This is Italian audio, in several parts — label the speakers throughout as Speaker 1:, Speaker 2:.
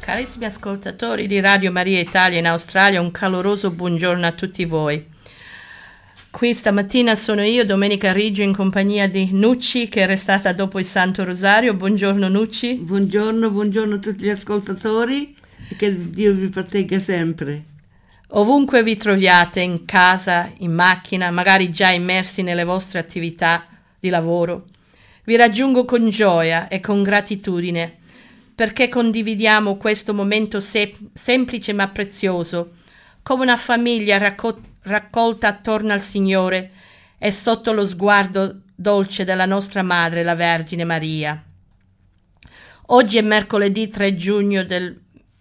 Speaker 1: Carissimi ascoltatori di Radio Maria Italia in Australia, un caloroso buongiorno a tutti voi. Qui stamattina sono io, Domenica Riggio, in compagnia di Nucci, che è restata dopo il Santo Rosario. Buongiorno Nucci.
Speaker 2: Buongiorno a tutti gli ascoltatori e che Dio vi protegga sempre.
Speaker 1: Ovunque vi troviate, in casa, in macchina, magari già immersi nelle vostre attività di lavoro, vi raggiungo con gioia e con gratitudine perché condividiamo questo momento semplice ma prezioso, come una famiglia raccolta attorno al Signore e sotto lo sguardo dolce della nostra Madre, la Vergine Maria. Oggi è mercoledì 3 giugno del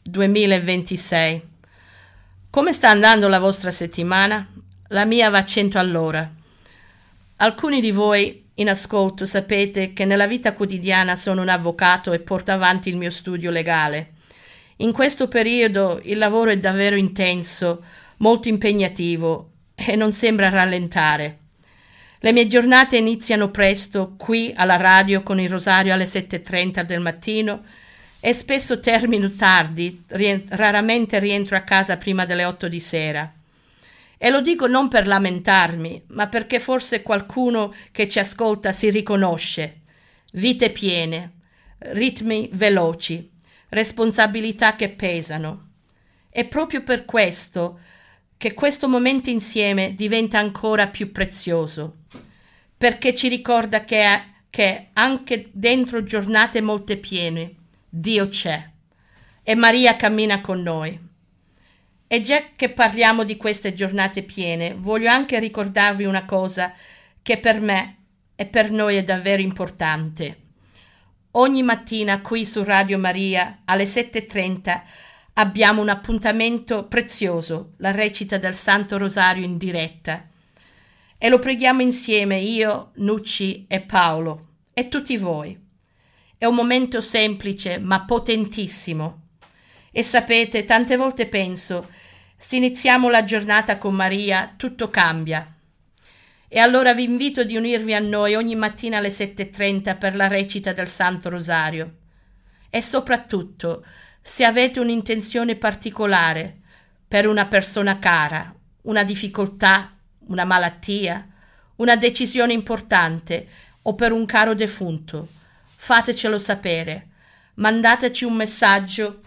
Speaker 1: 2026. Come sta andando la vostra settimana? La mia va a 100 all'ora. Alcuni di voi in ascolto sapete che nella vita quotidiana sono un avvocato e porto avanti il mio studio legale. In questo periodo il lavoro è davvero intenso, molto impegnativo e non sembra rallentare. Le mie giornate iniziano presto qui alla radio con il rosario alle 7:30 del mattino e spesso termino tardi, raramente rientro a casa prima delle 8 di sera. E lo dico non per lamentarmi, ma perché forse qualcuno che ci ascolta si riconosce. Vite piene, ritmi veloci, responsabilità che pesano. È proprio per questo che questo momento insieme diventa ancora più prezioso, perché ci ricorda che anche dentro giornate molte piene Dio c'è e Maria cammina con noi. E già che parliamo di queste giornate piene, voglio anche ricordarvi una cosa che per me e per noi è davvero importante. Ogni mattina qui su Radio Maria alle 7:30 abbiamo un appuntamento prezioso, la recita del Santo Rosario in diretta. E lo preghiamo insieme io, Nucci e Paolo e tutti voi. È un momento semplice ma potentissimo. E sapete, tante volte penso, se iniziamo la giornata con Maria, tutto cambia. E allora vi invito ad unirvi a noi ogni mattina alle 7:30 per la recita del Santo Rosario. E soprattutto, se avete un'intenzione particolare per una persona cara, una difficoltà, una malattia, una decisione importante o per un caro defunto, fatecelo sapere. Mandateci un messaggio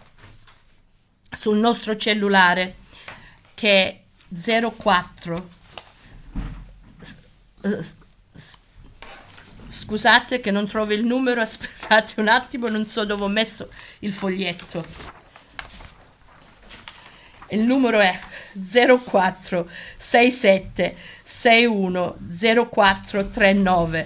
Speaker 1: sul nostro cellulare che è 04. Scusate che non trovo il numero, aspettate un attimo, non so dove ho messo il foglietto. Il numero è 04 67 61 04 39.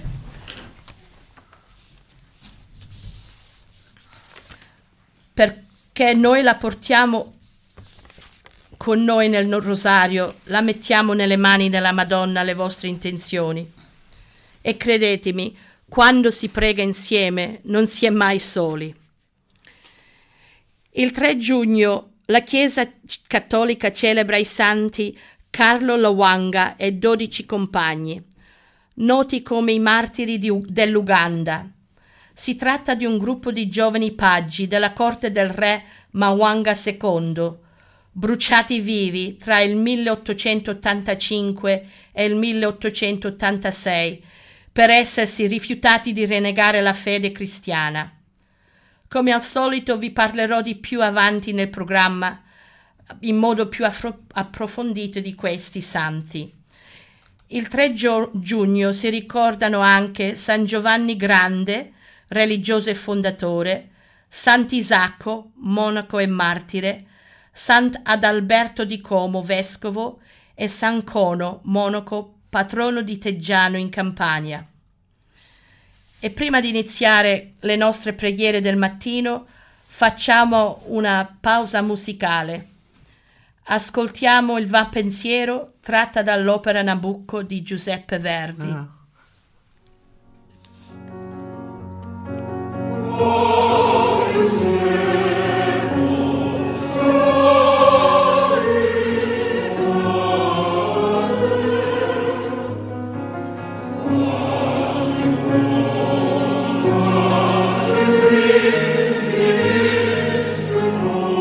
Speaker 1: Perché noi la portiamo con noi nel rosario, la mettiamo nelle mani della Madonna, le vostre intenzioni. E credetemi, quando si prega insieme non si è mai soli. Il 3 giugno la Chiesa Cattolica celebra i santi Carlo Lwanga e 12 compagni, noti come i martiri dell'Uganda. Si tratta di un gruppo di giovani paggi della corte del re Mwanga II, bruciati vivi tra il 1885 e il 1886 per essersi rifiutati di rinnegare la fede cristiana. Come al solito vi parlerò di più avanti nel programma in modo più approfondito di questi santi. Il 3 giugno si ricordano anche San Giovanni Grande, religioso e fondatore, Sant'Isacco, monaco e martire, Sant'Adalberto di Como, vescovo, e San Cono, monaco, patrono di Teggiano in Campania. E prima di iniziare le nostre preghiere del mattino, facciamo una pausa musicale. Ascoltiamo il Va Pensiero tratta dall'opera Nabucco di Giuseppe Verdi.
Speaker 3: Oh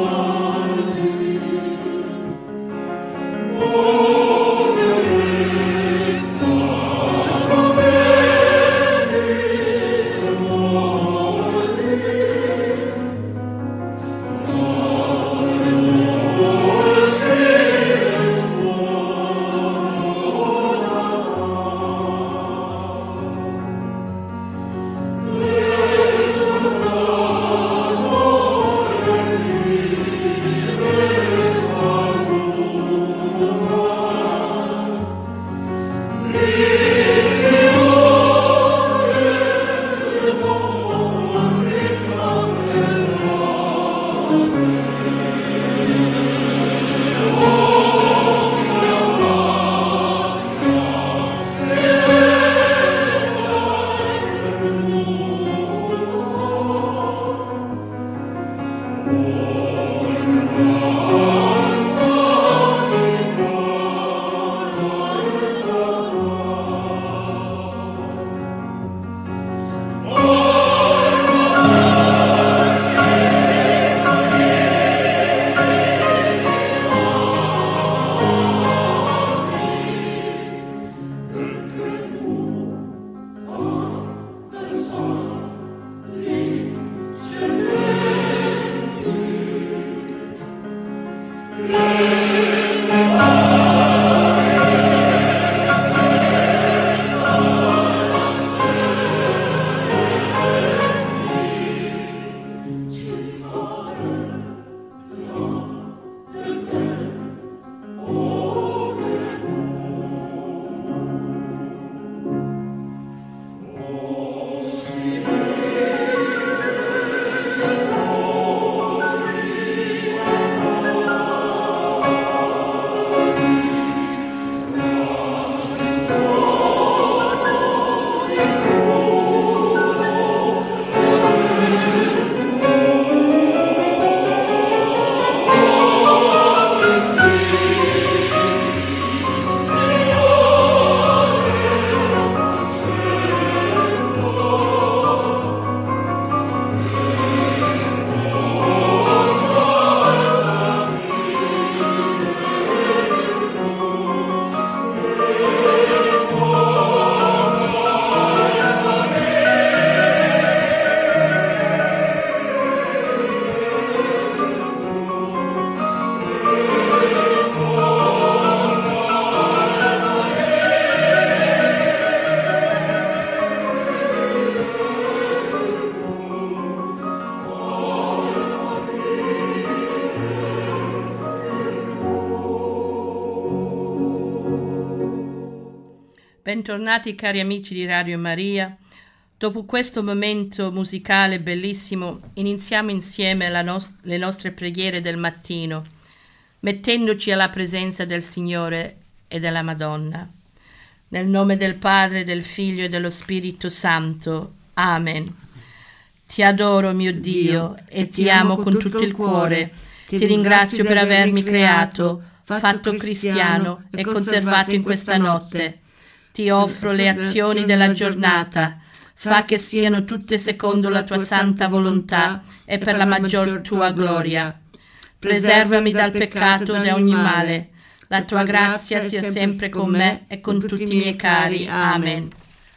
Speaker 1: Bentornati cari amici di Radio Maria. Dopo questo momento musicale bellissimo iniziamo insieme le nostre preghiere del mattino, mettendoci alla presenza del Signore e della Madonna. Nel nome del Padre, del Figlio e dello Spirito Santo. Amen. Ti adoro, mio Dio, e ti amo con tutto il cuore. Ti ringrazio per avermi creato, fatto cristiano e conservato in questa notte. Ti offro le azioni della giornata, fa che siano tutte secondo la tua santa volontà e per la maggior tua gloria. Preservami dal peccato e da ogni male. La tua grazia sia sempre con me e con tutti i miei cari. Amen.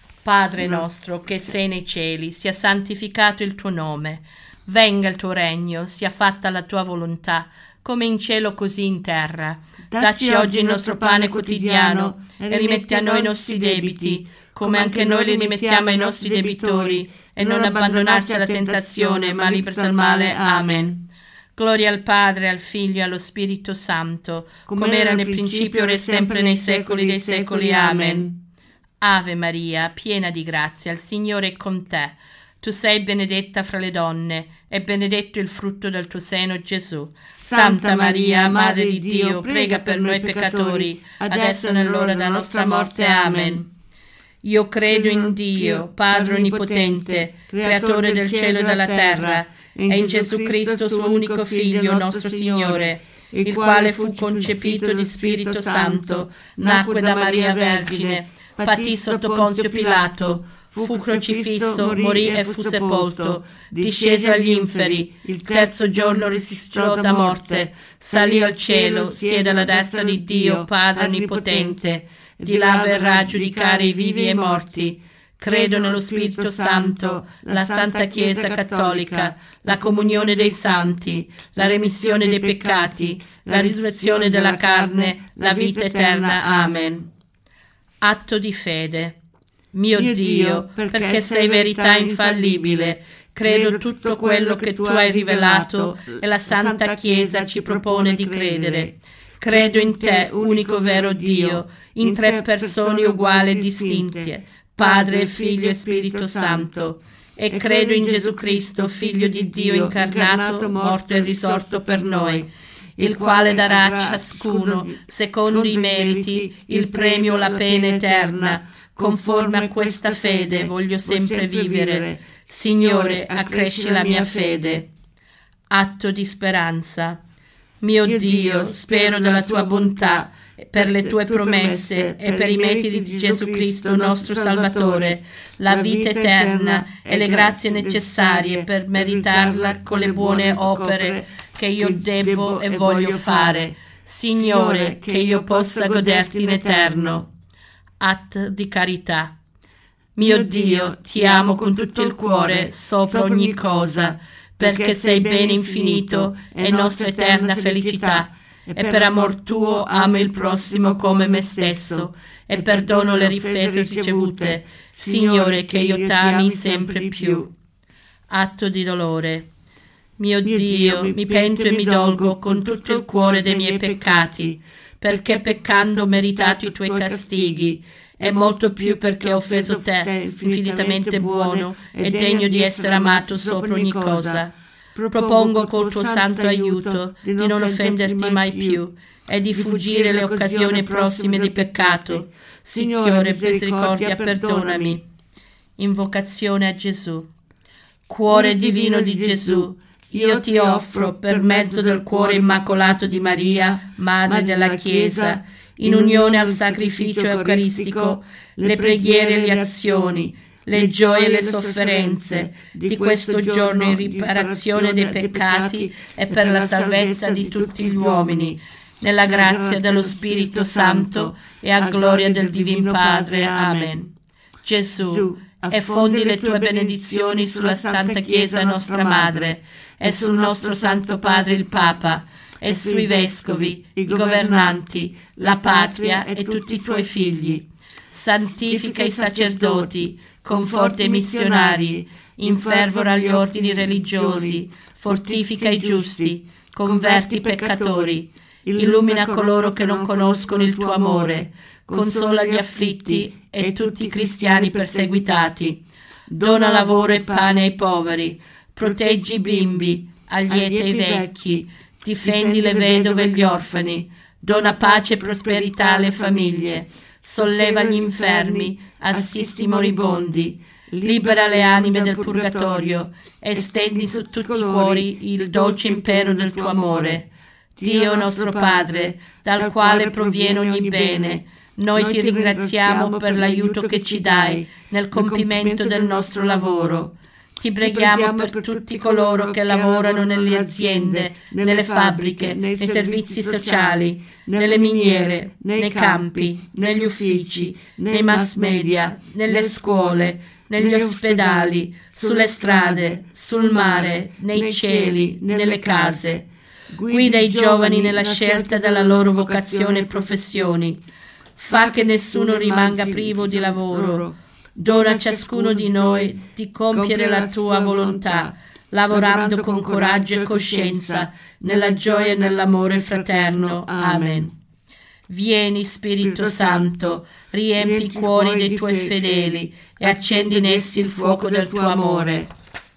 Speaker 1: Padre nostro, che sei nei cieli, sia santificato il tuo nome. Venga il tuo regno, sia fatta la tua volontà, come in cielo così in terra. Dacci oggi il nostro pane quotidiano e rimetti a noi i nostri debiti, come anche noi li rimettiamo ai nostri debitori, e non abbandonarci alla tentazione, ma libraci dal male. Amen. Gloria al Padre, al Figlio e allo Spirito Santo, come era nel principio, ora e sempre, nei secoli dei secoli. Amen. Ave Maria, piena di grazia, il Signore è con te. Tu sei benedetta fra le donne, e benedetto il frutto del tuo seno, Gesù. Santa Maria, Madre di Dio, prega per noi peccatori, adesso e nell'ora della nostra morte. Amen. Io credo in Dio, Padre Onnipotente, Creatore del cielo e della terra, e in Gesù Cristo, suo unico Figlio, nostro Signore, il quale fu concepito di Spirito Santo, nacque da Maria Vergine, patì sotto Ponzio Pilato, fu crocifisso, morì e fu sepolto, discese agli inferi, il terzo giorno risuscitò da morte, salì al cielo, siede alla destra di Dio, Padre Onnipotente, di là verrà a giudicare i vivi e i morti. Credo nello Spirito Santo, la Santa Chiesa Cattolica, la comunione dei santi, la remissione dei peccati, la risurrezione della carne, la vita eterna. Amen. Atto di fede. Mio Dio, perché sei verità infallibile, credo tutto quello che tu hai rivelato e la Santa Chiesa ci propone di credere. Credo in te, unico vero Dio, in tre persone uguali e distinte, Padre, Figlio e Spirito Santo. e credo in Gesù Cristo, Figlio di Dio incarnato, morto e risorto per noi, il quale darà a ciascuno, secondo i meriti, il premio, la pena eterna. Conforme a questa fede voglio sempre vivere. Signore, accresci la mia fede. Atto di speranza. Mio Dio, spero della tua bontà, per le tue promesse e per i meriti di Gesù Cristo, nostro Salvatore, la vita eterna e le grazie necessarie per meritarla con le buone opere che io debbo e voglio fare. Signore, che io possa goderti in eterno. Atto di carità. Mio Dio, ti amo con tutto il cuore, sopra ogni cosa, perché sei bene infinito e nostra eterna felicità, e per amor tuo amo il prossimo come me stesso, e perdono le offese ricevute. Signore, che io t'ami sempre più. Atto di dolore. Mio Dio, mi pento e mi dolgo con tutto il cuore dei miei peccati, perché peccando ho meritato i tuoi castighi, e molto più perché ho offeso te, infinitamente buono e degno di essere amato sopra ogni cosa. Propongo col tuo santo aiuto di non offenderti mai più e di fuggire le occasioni prossime di peccato. Signore, per misericordia, perdonami. Invocazione a Gesù. Cuore divino di Gesù, io ti offro, per mezzo del cuore immacolato di Maria, Madre della Chiesa, in unione al sacrificio eucaristico, le preghiere e le azioni, le gioie e le sofferenze di questo giorno in riparazione dei peccati e per la salvezza di tutti gli uomini, nella grazia dello Spirito Santo e a gloria del Divino Padre. Amen. Gesù, effondi le tue benedizioni sulla Santa Chiesa nostra Madre e sul nostro Santo Padre il Papa e sui Vescovi, i governanti, la patria e tutti i tuoi figli. Santifica i sacerdoti, conforta i missionari, infervora gli ordini religiosi, fortifica i giusti, converti i peccatori, illumina coloro che non conoscono il tuo amore, consola gli afflitti e tutti i cristiani perseguitati, dona lavoro e pane ai poveri, proteggi i bimbi, allieta i vecchi, difendi le vedove e gli orfani, dona pace e prosperità alle famiglie, solleva gli infermi, assisti i moribondi, libera le anime del purgatorio, estendi su tutti i cuori il dolce impero del tuo amore. Dio nostro Padre, dal quale proviene ogni bene, noi ti ringraziamo per l'aiuto che ci dai nel compimento del nostro lavoro. Ti preghiamo per tutti coloro che lavorano nelle aziende, nelle fabbriche, nei servizi sociali, nelle miniere, nei campi, negli uffici, nei mass media, nelle scuole, negli ospedali, sulle strade, sul mare, nei cieli, nelle case. Guida i giovani nella scelta della loro vocazione e professioni. Fa che nessuno rimanga privo di lavoro. Dona a ciascuno di noi di compiere la tua volontà, lavorando con coraggio e coscienza, nella gioia e nell'amore fraterno. Amen. Vieni, Spirito Santo, riempi i cuori dei tuoi fedeli e accendi in essi il fuoco del tuo amore.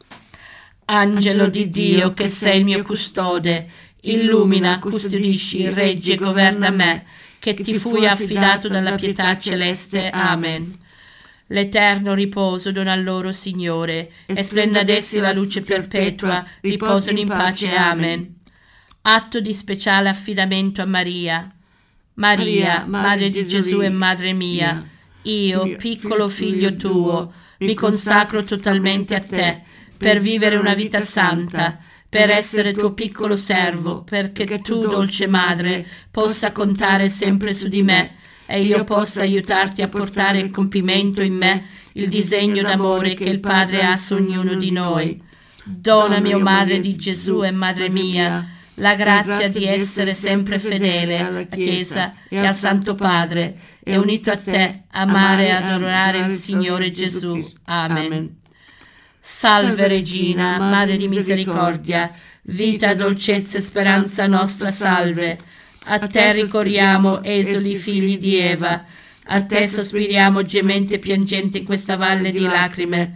Speaker 1: Angelo di Dio, che sei il mio custode, illumina, custodisci, reggi e governa me, che ti fui affidato dalla pietà celeste. Amen. L'eterno riposo dona al loro, Signore, e splenda ad essi la luce perpetua, riposano in pace. Amen. Atto di speciale affidamento a Maria. Maria, Madre di Gesù e Madre mia, io, piccolo figlio tuo, mi consacro totalmente a te, per vivere una vita santa, per essere tuo piccolo servo, perché tu, dolce Madre, possa contare sempre su di me, e io possa aiutarti a portare a compimento in me il disegno d'amore che il Padre ha su ognuno di noi. Donami, o Madre di Gesù e Madre mia, la grazia di essere sempre fedele alla Chiesa e al Santo Padre, e unito a te amare e adorare il Signore Gesù. Amen. Salve Regina, Madre di misericordia, vita, dolcezza e speranza nostra, salve. A te ricorriamo, esuli figli di Eva, a te sospiriamo gemente e piangente in questa valle di lacrime.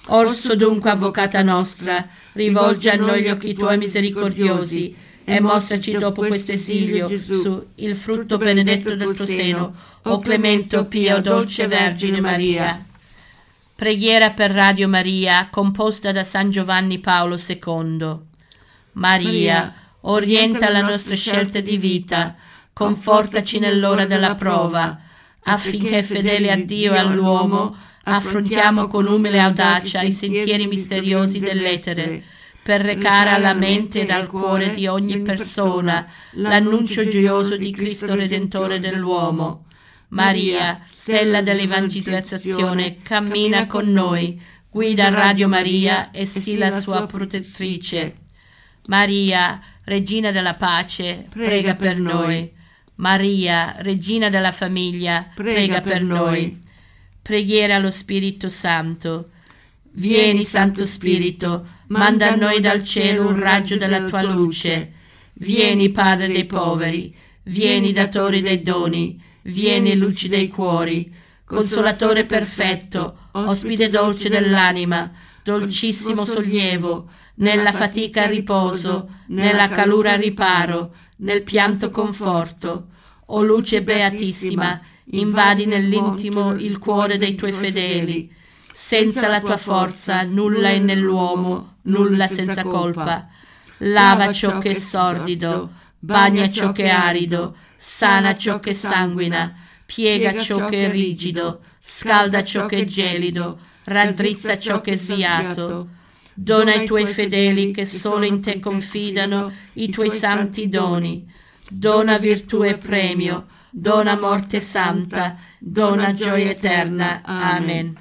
Speaker 1: Orso dunque, avvocata nostra, rivolgi a noi gli occhi tuoi misericordiosi e mostraci dopo questo esilio, Gesù, il frutto benedetto del tuo seno, o clemente, o pia, o dolce Vergine Maria. Preghiera per Radio Maria, composta da San Giovanni Paolo II. Maria, orienta le nostre scelte di vita, confortaci nell'ora della prova, affinché fedeli a Dio e all'uomo affrontiamo con umile audacia i sentieri misteriosi dell'etere, per recare alla mente ed al cuore di ogni persona l'annuncio gioioso di Cristo Redentore dell'uomo. Maria, stella dell'evangelizzazione, cammina con noi, guida Radio Maria e sii la sua protettrice. Maria, Regina della pace, prega per noi. Maria, Regina della famiglia, prega per noi. Preghiera allo Spirito Santo. Vieni, Santo Spirito, manda a noi dal cielo un raggio della tua luce. Vieni, Padre dei poveri, vieni, datore dei doni, vieni, luci dei cuori, consolatore perfetto, ospite dolce dell'anima, dolcissimo sollievo, nella fatica riposo, nella calura riparo, nel pianto conforto. O luce beatissima, invadi nell'intimo il cuore dei tuoi fedeli. Senza la tua forza nulla è nell'uomo, nulla senza colpa. Lava ciò che è sordido, bagna ciò che è arido, sana ciò che sanguina, piega ciò che è rigido, scalda ciò che è gelido, raddrizza ciò che è sviato. Dona ai tuoi fedeli che solo in te confidano i tuoi santi doni. Dona virtù e premio, dona morte santa, dona gioia eterna. Amen.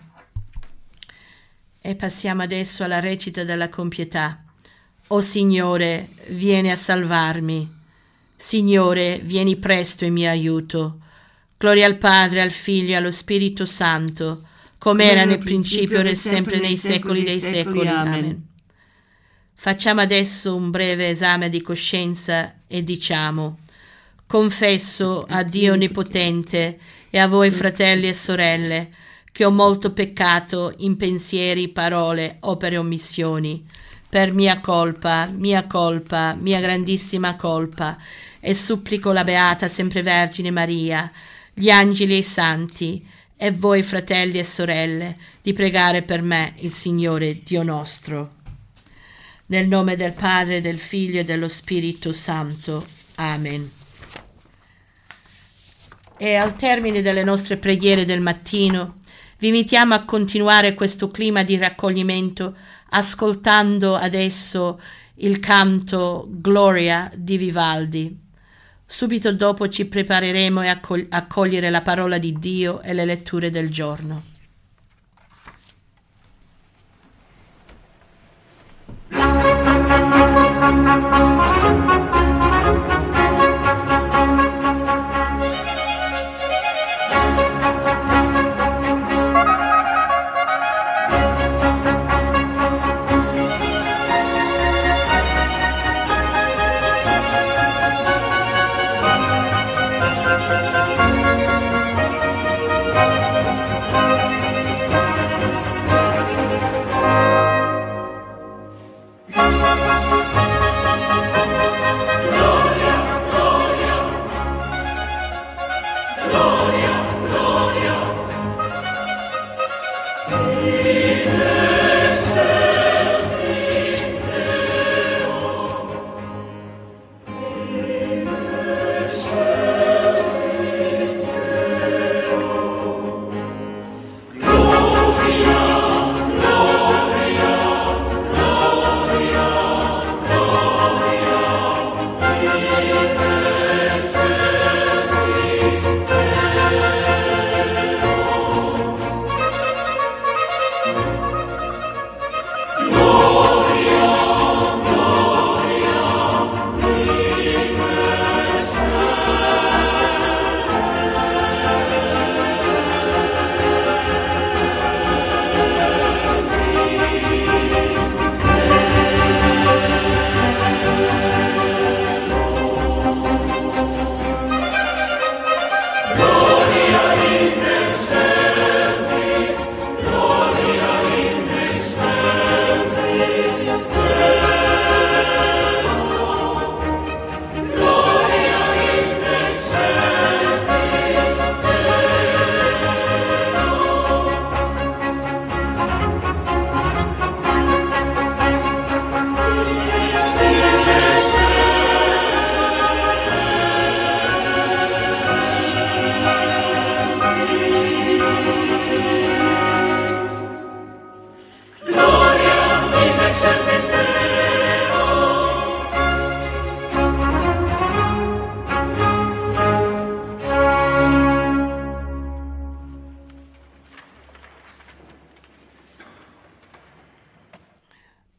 Speaker 1: E passiamo adesso alla recita della compietà. O Signore, vieni a salvarmi. Signore, vieni presto in mio aiuto. Gloria al Padre, al Figlio e allo Spirito Santo, come era nel principio, ora e sempre, nei secoli dei secoli. Amen. Facciamo adesso un breve esame di coscienza e diciamo: confesso a Dio Onnipotente e a voi, fratelli e sorelle, che ho molto peccato in pensieri, parole, opere e omissioni, per mia colpa, mia grandissima colpa, e supplico la Beata Sempre Vergine Maria, gli angeli e i santi, e voi, fratelli e sorelle, di pregare per me il Signore Dio nostro. Nel nome del Padre, del Figlio e dello Spirito Santo. Amen. E al termine delle nostre preghiere del mattino, vi invitiamo a continuare questo clima di raccoglimento ascoltando adesso il canto Gloria di Vivaldi. Subito dopo ci prepareremo a cogliere la parola di Dio e le letture del giorno.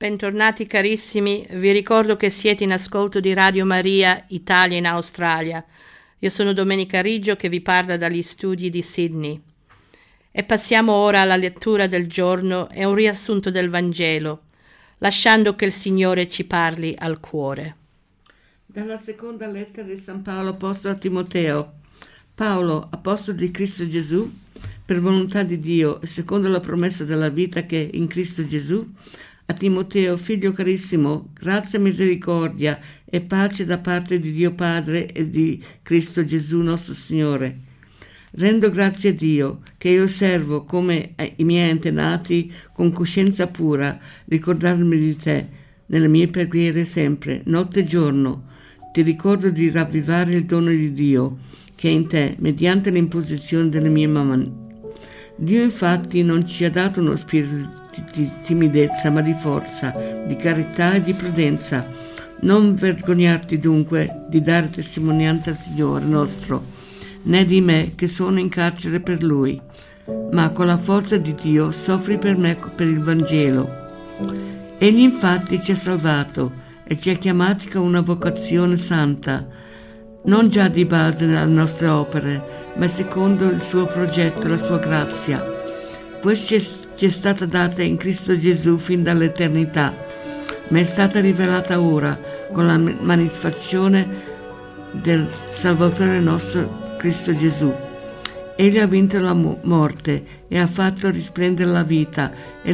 Speaker 1: bentornati carissimi. Vi ricordo che siete in ascolto di Radio Maria Italia in Australia. Io sono Domenica Riggio che vi parla dagli studi di Sydney. E passiamo ora alla lettura del giorno e un riassunto del Vangelo, lasciando che il Signore ci parli al cuore.
Speaker 2: Dalla seconda lettera di San Paolo apostolo a Timoteo. Paolo, apostolo di Cristo Gesù, per volontà di Dio e secondo la promessa della vita che è in Cristo Gesù, a Timoteo, figlio carissimo, grazia, misericordia e pace da parte di Dio Padre e di Cristo Gesù nostro Signore. Rendo grazie a Dio che io servo come i miei antenati con coscienza pura, ricordarmi di te nelle mie preghiere sempre, notte e giorno. Ti ricordo di ravvivare il dono di Dio che è in te mediante l'imposizione delle mie mani. Dio infatti non ci ha dato uno spirito di timidezza, ma di forza, di carità e di prudenza. Non vergognarti dunque di dare testimonianza al Signore nostro, né di me che sono in carcere per Lui, ma con la forza di Dio soffri per me per il Vangelo. Egli infatti ci ha salvato e ci ha chiamati con una vocazione santa, non già di base nelle nostre opere, ma secondo il suo progetto e la sua grazia. Questa ci è stata data in Cristo Gesù fin dall'eternità, ma è stata rivelata ora con la manifestazione del Salvatore nostro Cristo Gesù. Egli ha vinto la morte e ha fatto risplendere la vita e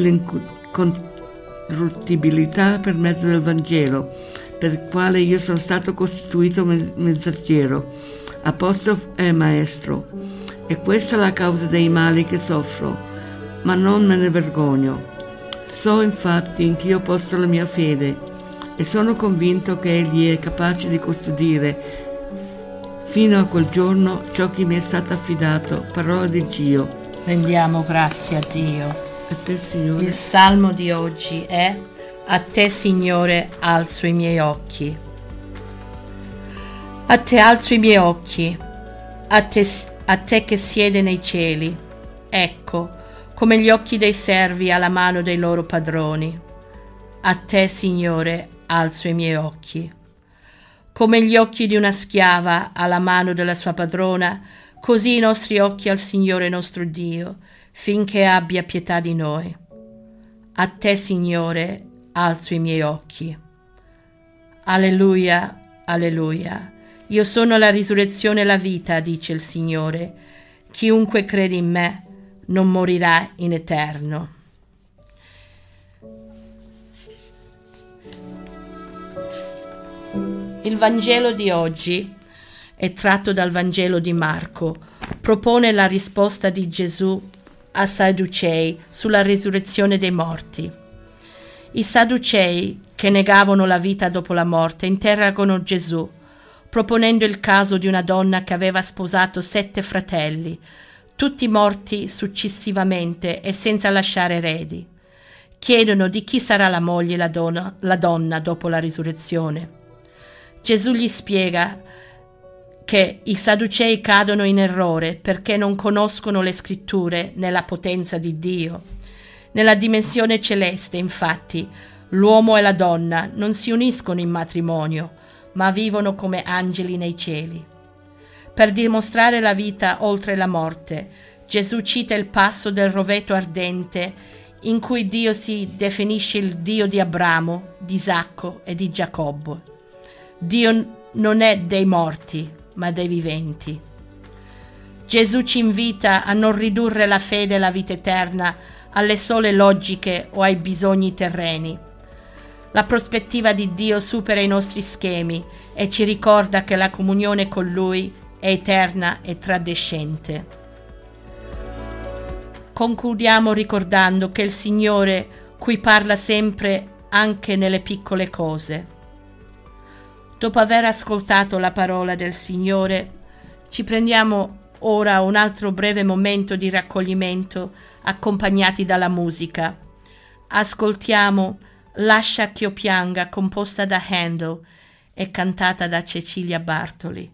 Speaker 2: l'incorruttibilità per mezzo del Vangelo, per il quale io sono stato costituito messaggero, apostolo e maestro. E questa è la causa dei mali che soffro, ma non me ne vergogno. So infatti in chi ho posto la mia fede e sono convinto che Egli è capace di custodire fino a quel giorno ciò che mi è stato affidato. Parola di Dio.
Speaker 1: Rendiamo grazie a Dio.
Speaker 2: A te, Signore.
Speaker 1: Il salmo di oggi è: a te, Signore, alzo i miei occhi. A te alzo i miei occhi, a te che siede nei cieli. Ecco, come gli occhi dei servi alla mano dei loro padroni. A te, Signore, alzo i miei occhi. Come gli occhi di una schiava alla mano della sua padrona, così i nostri occhi al Signore nostro Dio, finché abbia pietà di noi. A te, Signore, alzo i miei occhi. Alleluia, alleluia. Io sono la risurrezione e la vita, dice il Signore. Chiunque crede in me non morirà in eterno. Il Vangelo di oggi è tratto dal Vangelo di Marco. Propone la risposta di Gesù a Sadducei sulla risurrezione dei morti. I Sadducei, che negavano la vita dopo la morte, interrogano Gesù, proponendo il caso di una donna che aveva sposato 7 fratelli, tutti morti successivamente e senza lasciare eredi. Chiedono di chi sarà la moglie, la donna dopo la risurrezione. Gesù gli spiega che i Sadducei cadono in errore perché non conoscono le scritture né la potenza di Dio. Nella dimensione celeste, infatti, l'uomo e la donna non si uniscono in matrimonio, ma vivono come angeli nei cieli. Per dimostrare la vita oltre la morte, Gesù cita il passo del roveto ardente in cui Dio si definisce il Dio di Abramo, di Isacco e di Giacobbe. Dio non è dei morti, ma dei viventi. Gesù ci invita a non ridurre la fede e la vita eterna alle sole logiche o ai bisogni terreni. La prospettiva di Dio supera i nostri schemi e ci ricorda che la comunione con Lui è eterna e trascendente. Concludiamo ricordando che il Signore cui parla sempre anche nelle piccole cose. Dopo aver ascoltato la parola del Signore, ci prendiamo ora un altro breve momento di raccoglimento accompagnati dalla musica. Ascoltiamo Lascia che io pianga, composta da Handel e cantata da Cecilia Bartoli.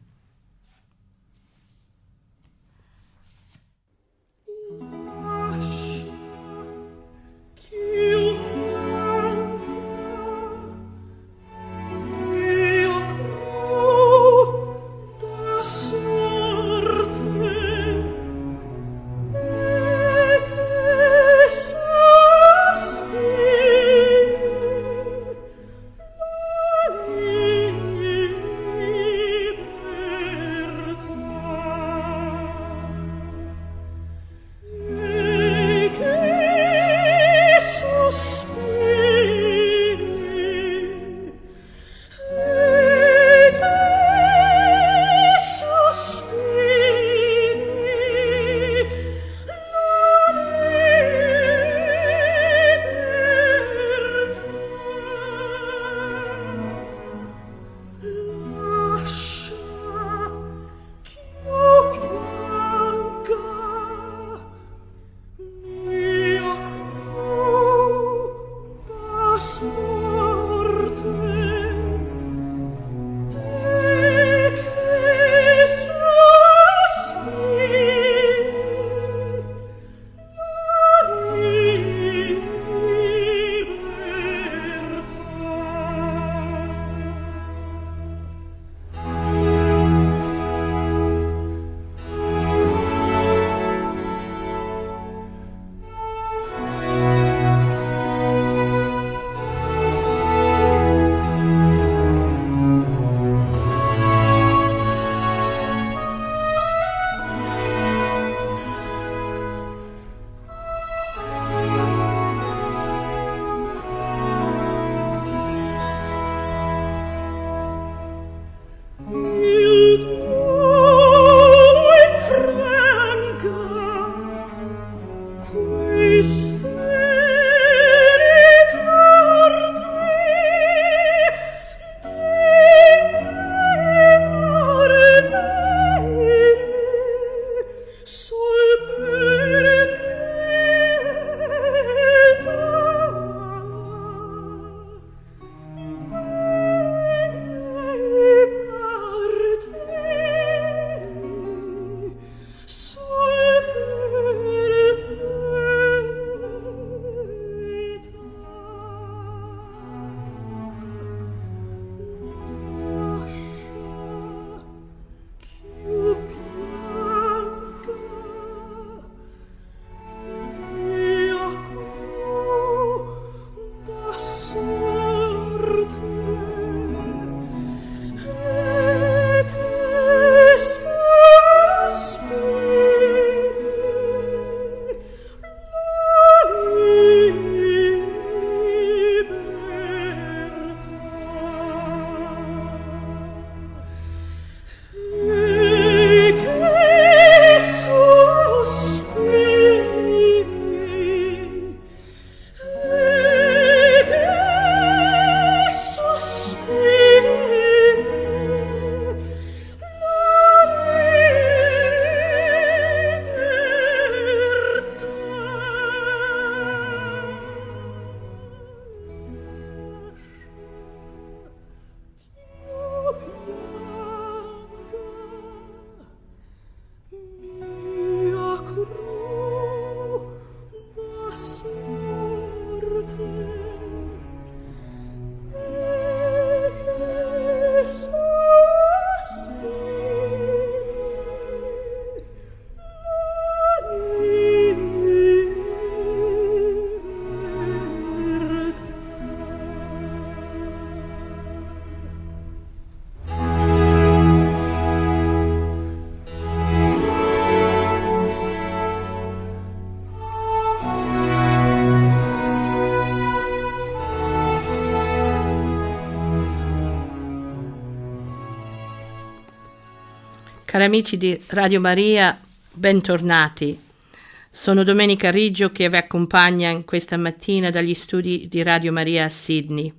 Speaker 1: Cari amici di Radio Maria, bentornati. Sono Domenica Riggio che vi accompagna questa mattina dagli studi di Radio Maria a Sydney.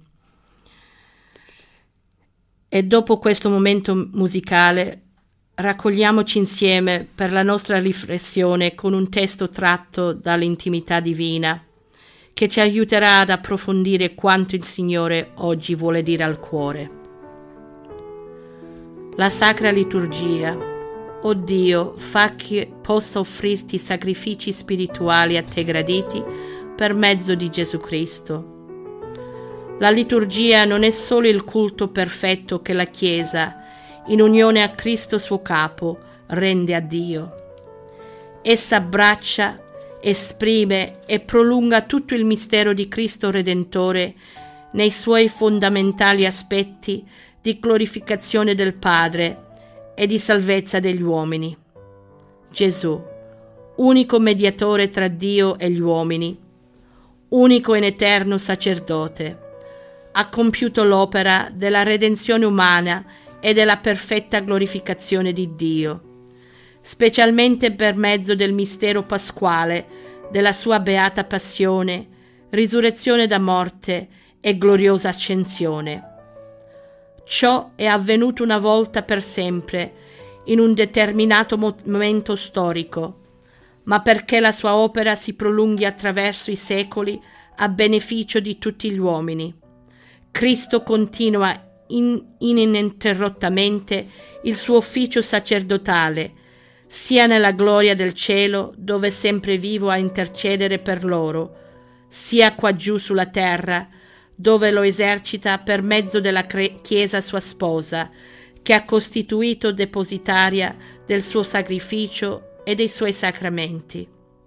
Speaker 1: E dopo questo momento musicale raccogliamoci insieme per la nostra riflessione con un testo tratto dall'intimità divina che ci aiuterà ad approfondire quanto il Signore oggi vuole dire al cuore. La Sacra Liturgia. O Dio, fa che possa offrirti sacrifici spirituali a te graditi per mezzo di Gesù Cristo. La liturgia non è solo il culto perfetto che la Chiesa, in unione a Cristo suo capo, rende a Dio. Essa abbraccia, esprime e prolunga tutto il mistero di Cristo Redentore nei suoi fondamentali aspetti di glorificazione del Padre e di salvezza degli uomini. Gesù, unico mediatore tra Dio e gli uomini, unico ed eterno sacerdote, ha compiuto l'opera della redenzione umana e della perfetta glorificazione di Dio, specialmente per mezzo del mistero pasquale della sua beata passione, risurrezione da morte e gloriosa ascensione. Ciò è avvenuto una volta per sempre, in un determinato momento storico, ma perché la sua opera si prolunghi attraverso i secoli a beneficio di tutti gli uomini. Cristo continua ininterrottamente il suo ufficio sacerdotale, sia nella gloria del cielo, dove è sempre vivo a intercedere per loro, sia qua giù sulla terra, dove lo esercita per mezzo della Chiesa sua sposa, che ha costituito depositaria del suo sacrificio e dei suoi sacramenti.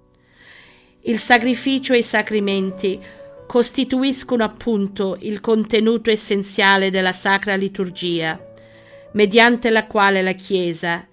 Speaker 1: Il sacrificio e i sacramenti costituiscono appunto il contenuto essenziale della Sacra Liturgia, mediante la quale la Chiesa,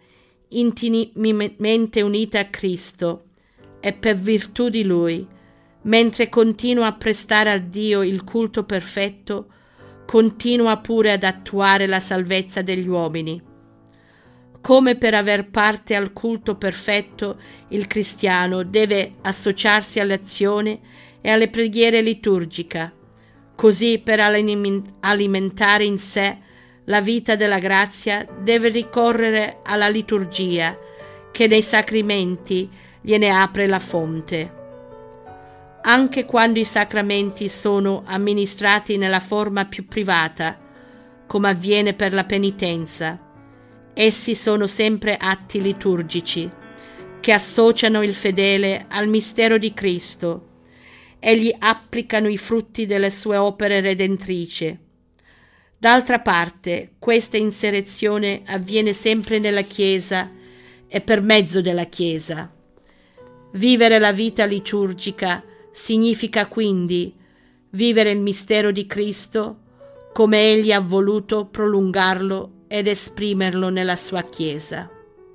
Speaker 1: intimamente unita a Cristo e per virtù di Lui, mentre continua a prestare a Dio il culto perfetto, continua pure ad attuare la salvezza degli uomini. Come per aver parte al culto perfetto, il cristiano deve associarsi all'azione e alle preghiere liturgiche, così per alimentare in sé la vita della grazia deve ricorrere alla liturgia, che nei sacramenti gliene apre la fonte. Anche quando i sacramenti sono amministrati nella forma più privata, come avviene per la penitenza, essi sono sempre atti liturgici che associano il fedele al mistero di Cristo e gli applicano i frutti delle sue opere redentrici. D'altra parte, questa inserenzione avviene sempre nella Chiesa e per mezzo della Chiesa. Vivere la vita liturgica significa quindi vivere il mistero di Cristo come Egli ha voluto prolungarlo ed esprimerlo nella sua Chiesa.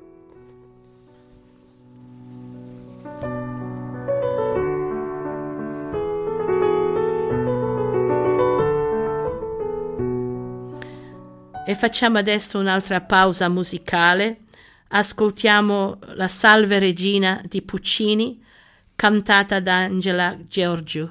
Speaker 1: E facciamo adesso un'altra pausa musicale. Ascoltiamo la Salve Regina di Puccini, cantata da Angela Gheorghiu.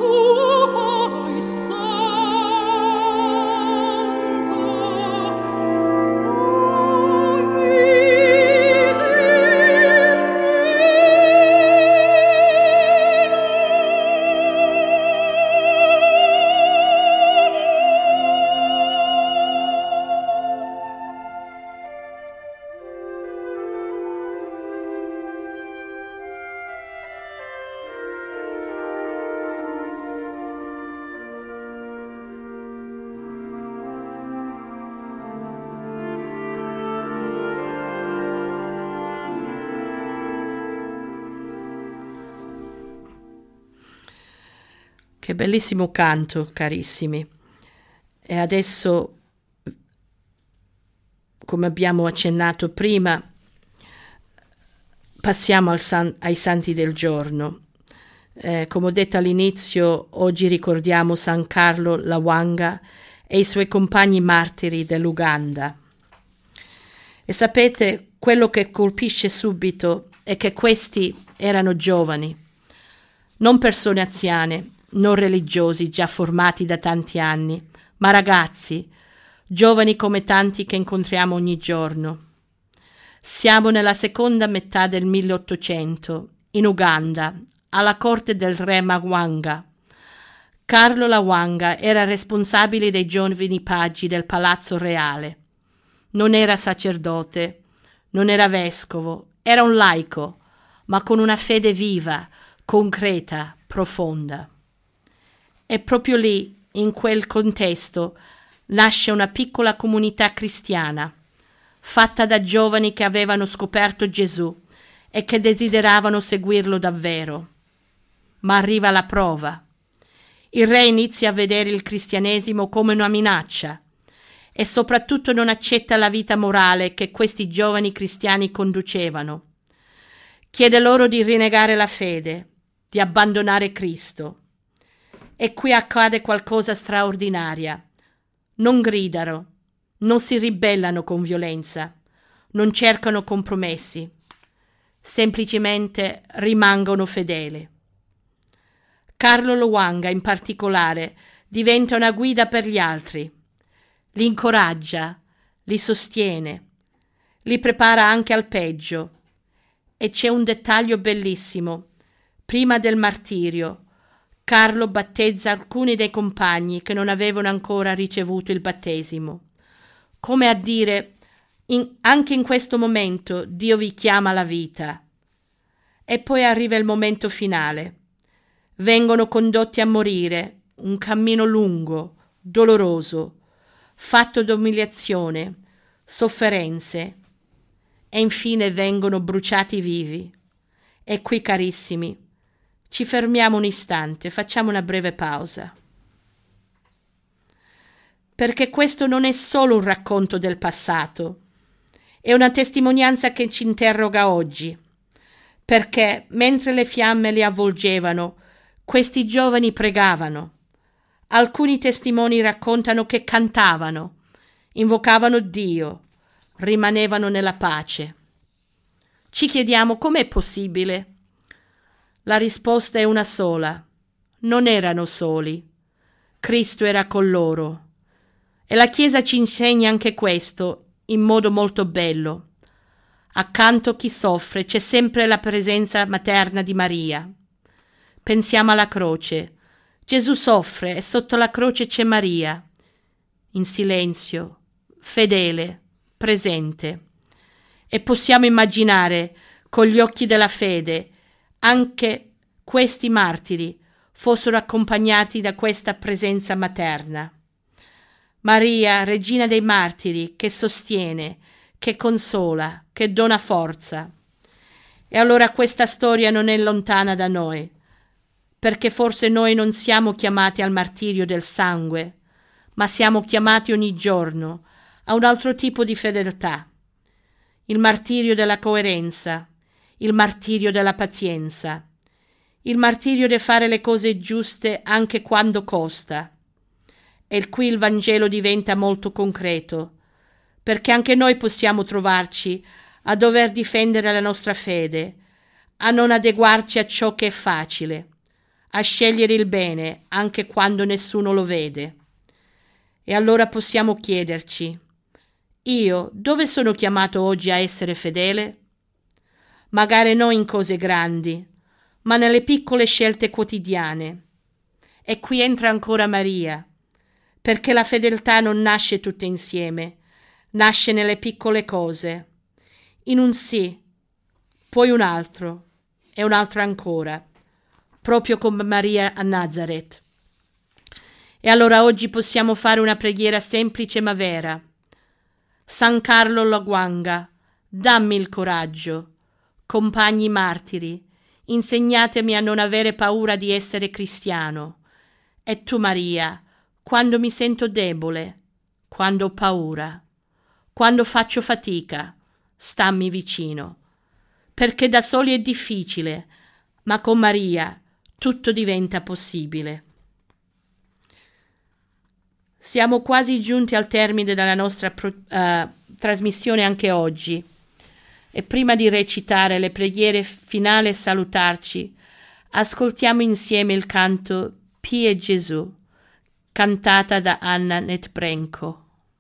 Speaker 1: Che bellissimo canto, carissimi. E adesso, come abbiamo accennato prima, passiamo ai santi del giorno. Come ho detto all'inizio, oggi ricordiamo San Carlo Lwanga e i suoi compagni martiri dell'Uganda. E sapete, quello che colpisce subito è che questi erano giovani, non persone anziane, non religiosi già formati da tanti anni, ma ragazzi, giovani come tanti che incontriamo ogni giorno. Siamo nella seconda metà del 1800, in Uganda, alla corte del re Mwanga. Carlo Lwanga era responsabile dei giovani pagi del palazzo reale. Non era sacerdote, non era vescovo, era un laico, ma con una fede viva, concreta, profonda. E proprio lì, in quel contesto, nasce una piccola comunità cristiana, fatta da giovani che avevano scoperto Gesù e che desideravano seguirlo davvero. Ma arriva la prova. Il re inizia a vedere il cristianesimo come una minaccia e soprattutto non accetta la vita morale che questi giovani cristiani conducevano. Chiede loro di rinnegare la fede, di abbandonare Cristo. E qui accade qualcosa straordinaria. Non gridano, non si ribellano con violenza, non cercano compromessi, semplicemente rimangono fedeli. Carlo Lwanga, in particolare, diventa una guida per gli altri. Li incoraggia, li sostiene, li prepara anche al peggio. E c'è un dettaglio bellissimo. Prima del martirio, Carlo battezza alcuni dei compagni che non avevano ancora ricevuto il battesimo, come a dire, anche in questo momento Dio vi chiama alla vita. E poi arriva il momento finale. Vengono condotti a morire, un cammino lungo, doloroso, fatto di umiliazione, sofferenze, e infine vengono bruciati vivi. E qui, carissimi, ci fermiamo un istante, facciamo una breve pausa. Perché questo non è solo un racconto del passato, è una testimonianza che ci interroga oggi. Perché mentre le fiamme li avvolgevano, questi giovani pregavano. Alcuni testimoni raccontano che cantavano, invocavano Dio, rimanevano nella pace. Ci chiediamo com'è possibile? La risposta è una sola. Non erano soli. Cristo era con loro. E la Chiesa ci insegna anche questo in modo molto bello. Accanto a chi soffre c'è sempre la presenza materna di Maria. Pensiamo alla croce. Gesù soffre e sotto la croce c'è Maria, in silenzio, fedele, presente. E possiamo immaginare, con gli occhi della fede, anche questi martiri fossero accompagnati da questa presenza materna. Maria, regina dei martiri, che sostiene, che consola, che dona forza. E allora questa storia non è lontana da noi, perché forse noi non siamo chiamati al martirio del sangue, ma siamo chiamati ogni giorno a un altro tipo di fedeltà. Il martirio della coerenza, il martirio della pazienza, il martirio di fare le cose giuste anche quando costa. E qui il Vangelo diventa molto concreto, perché anche noi possiamo trovarci a dover difendere la nostra fede, a non adeguarci a ciò che è facile, a scegliere il bene anche quando nessuno lo vede. E allora possiamo chiederci: io dove sono chiamato oggi a essere fedele? Magari non in cose grandi, ma nelle piccole scelte quotidiane. E qui entra ancora Maria, perché la fedeltà non nasce tutta insieme, nasce nelle piccole cose, in un sì, poi un altro e un altro ancora, proprio come Maria a Nazareth. E allora oggi possiamo fare una preghiera semplice ma vera. San Carlo Laguanga, dammi il coraggio. Compagni martiri, insegnatemi a non avere paura di essere cristiano. E tu, Maria, quando mi sento debole, quando ho paura, quando faccio fatica, stammi vicino. Perché da soli è difficile, ma con Maria tutto diventa possibile. Siamo quasi giunti al termine della nostra trasmissione anche oggi. E prima di recitare le preghiere finali e salutarci, ascoltiamo insieme il canto Pie Gesù, cantata da Anna Netprenko.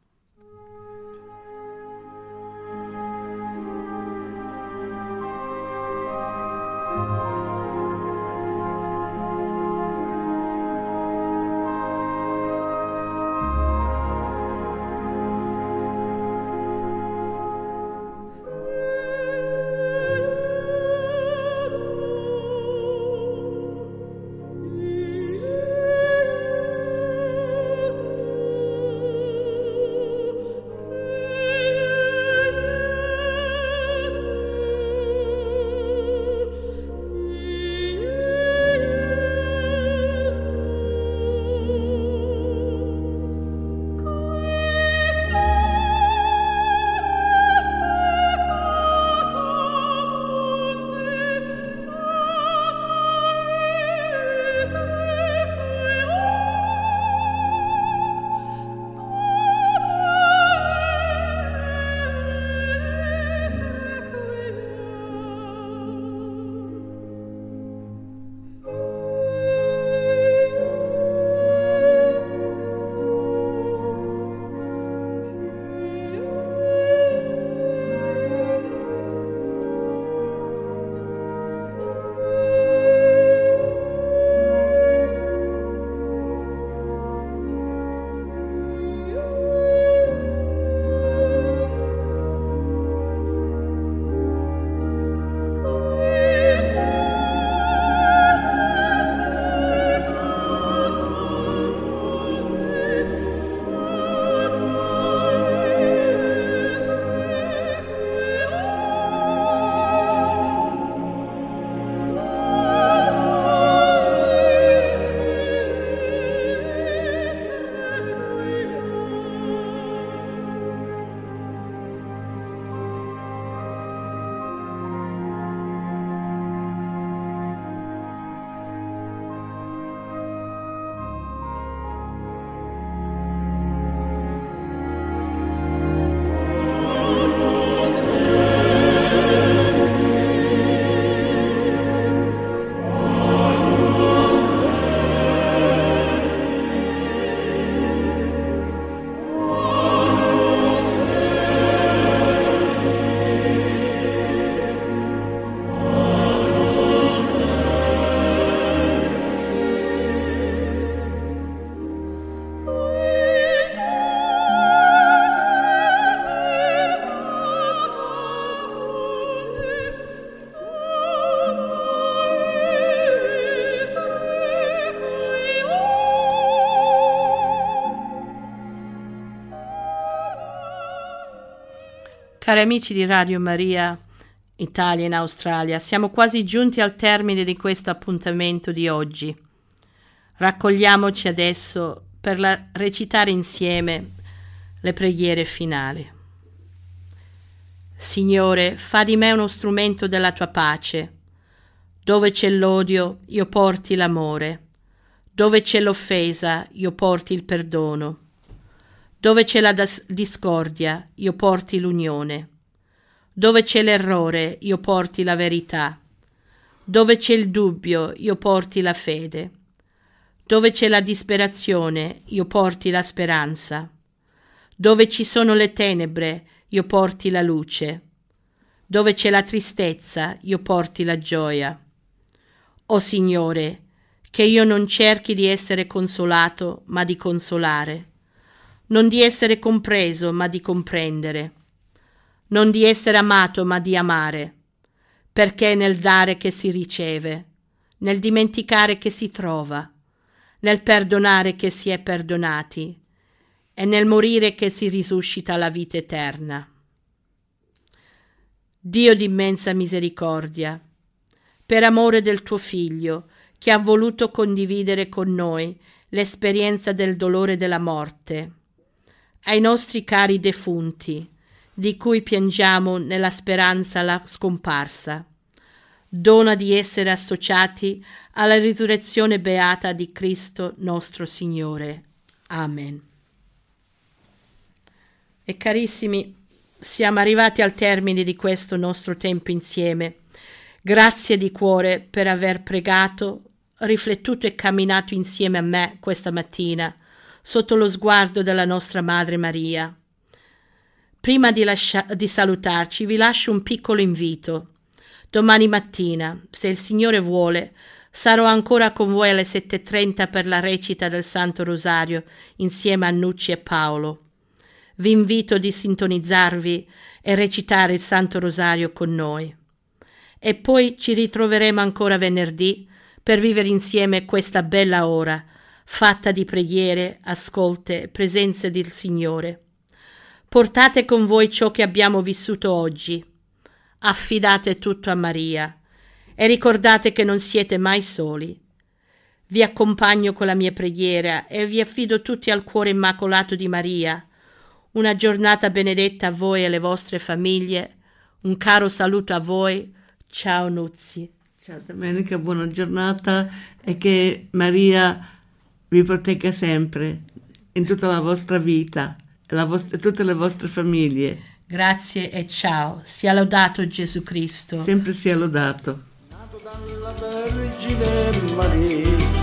Speaker 1: Cari amici di Radio Maria Italia in Australia, siamo quasi giunti al termine di questo appuntamento di oggi. Raccogliamoci adesso per recitare insieme le preghiere finali. Signore, fa di me uno strumento della tua pace. Dove c'è l'odio, io porti l'amore. Dove c'è l'offesa, io porti il perdono. Dove c'è la discordia, io porti l'unione. Dove c'è l'errore, io porti la verità. Dove c'è il dubbio, io porti la fede. Dove c'è la disperazione, io porti la speranza. Dove ci sono le tenebre, io porti la luce. Dove c'è la tristezza, io porti la gioia. O Signore, che io non cerchi di essere consolato, ma di consolare. Non di essere compreso, ma di comprendere. Non di essere amato, ma di amare. Perché è nel dare che si riceve, nel dimenticare che si trova, nel perdonare che si è perdonati e nel morire che si risuscita la vita eterna. Dio di immensa misericordia, per amore del tuo Figlio, che ha voluto condividere con noi l'esperienza del dolore della morte, ai nostri cari defunti, di cui piangiamo nella speranza la scomparsa, dona di essere associati alla risurrezione beata di Cristo nostro Signore. Amen. E carissimi, siamo arrivati al termine di questo nostro tempo insieme. Grazie di cuore per aver pregato, riflettuto e camminato insieme a me questa mattina, sotto lo sguardo della nostra Madre Maria. Prima di salutarci, vi lascio un piccolo invito. Domani mattina, se il Signore vuole, sarò ancora con voi alle 7:30 per la recita del Santo Rosario insieme a Nucci e Paolo. Vi invito di sintonizzarvi e recitare il Santo Rosario con noi. E poi ci ritroveremo ancora venerdì per vivere insieme questa bella ora, fatta di preghiere, ascolte e presenze del Signore. Portate con voi ciò che abbiamo vissuto oggi. Affidate tutto a Maria e ricordate che non siete mai soli. Vi accompagno con la mia preghiera e vi affido tutti al cuore immacolato di Maria. Una giornata benedetta a voi e alle vostre famiglie. Un caro saluto a voi. Ciao Nuzzi.
Speaker 2: Ciao Domenica, buona giornata e che Maria vi protegga sempre in tutta la vostra vita e tutte le vostre famiglie.
Speaker 1: Grazie e ciao. Sia lodato Gesù Cristo.
Speaker 2: Sempre sia lodato.
Speaker 3: Nato dalla Vergine Maria.